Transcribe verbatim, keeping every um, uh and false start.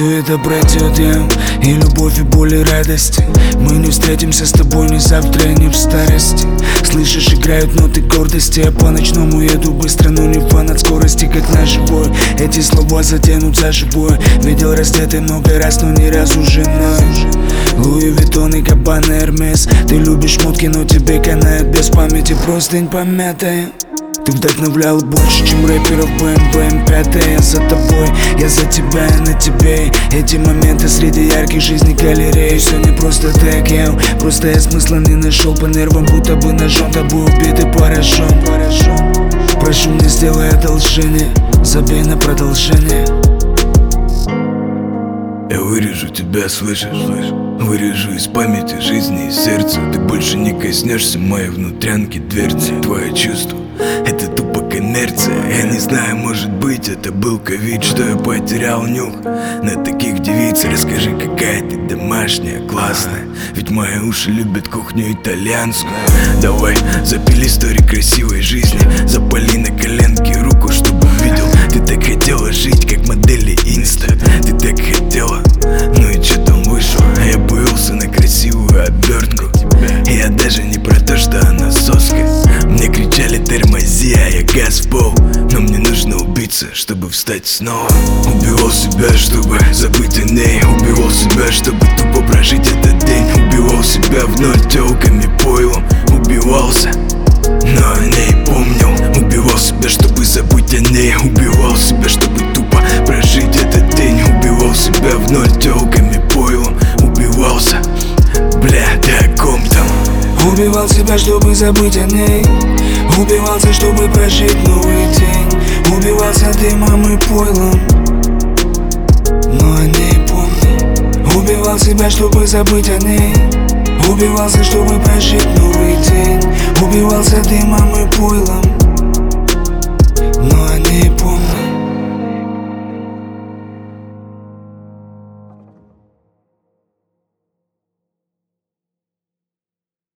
все это пройдет, я и любовь, и боль, и радость. Мы не встретимся с тобой ни завтра, ни в старости. Слышишь, играют ноты гордости. Я по ночному еду быстро, но не фан от скорости, как на живой. Эти слова затянут за живое. Видел раздетый много раз, но ни разу женой. Луи Виттон и Габбана Эрмес. Ты любишь мутки, но тебе канает без памяти простынь помятая. Ты вдохновлял больше, чем рэперов бэ эм вэ эм пять. Я за тобой, я за тебя, я на тебе. Эти моменты среди ярких жизней галерей. Все не просто так, я просто я смысла не нашел. По нервам будто бы ножом, тобой убит и поражен. Прошу, не сделай одолжение, забей на продолжение. Я вырежу тебя, слышишь? Вырежу из памяти, жизни и сердца. Ты больше не коснешься моей внутрянки, дверцы. Твое чувство — это тупо коммерция. Я не знаю, может быть, это был ковид, что я потерял нюх на таких девиц. Расскажи, какая ты домашняя, классная, ведь мои уши любят кухню итальянскую. Давай запили истории красивой жизни, запали на коленке руку, чтобы увидел. Ты так хотела жить, как модели инста. Ты так хотела, ну и че там вышло? Я появился на красивую обертку. Я даже не про то, что она соска. Мне кричали тормози, а я газ в пол. Но мне нужно убиться, чтобы встать снова. Убивал себя, чтобы забыть о ней. Убивал себя, чтобы тупо прожить этот день. Убивал себя в ноль тёлками, пойлом. Убивался, но о ней помнил. Убивал себя, чтобы забыть о ней. Убивал себя, чтобы тупо прожить этот день. Убивал себя в ноль тёлками, пойлом. Убивался, бля, ты о ком там? Убивал себя, чтобы забыть о ней. Убивался, чтобы прожить новый день. Убивался дымом и пойлом, но о ней помню. Убивал себя, чтобы забыть о ней. Убивался, чтобы прожить новый день. Убивался дымом и пойлом,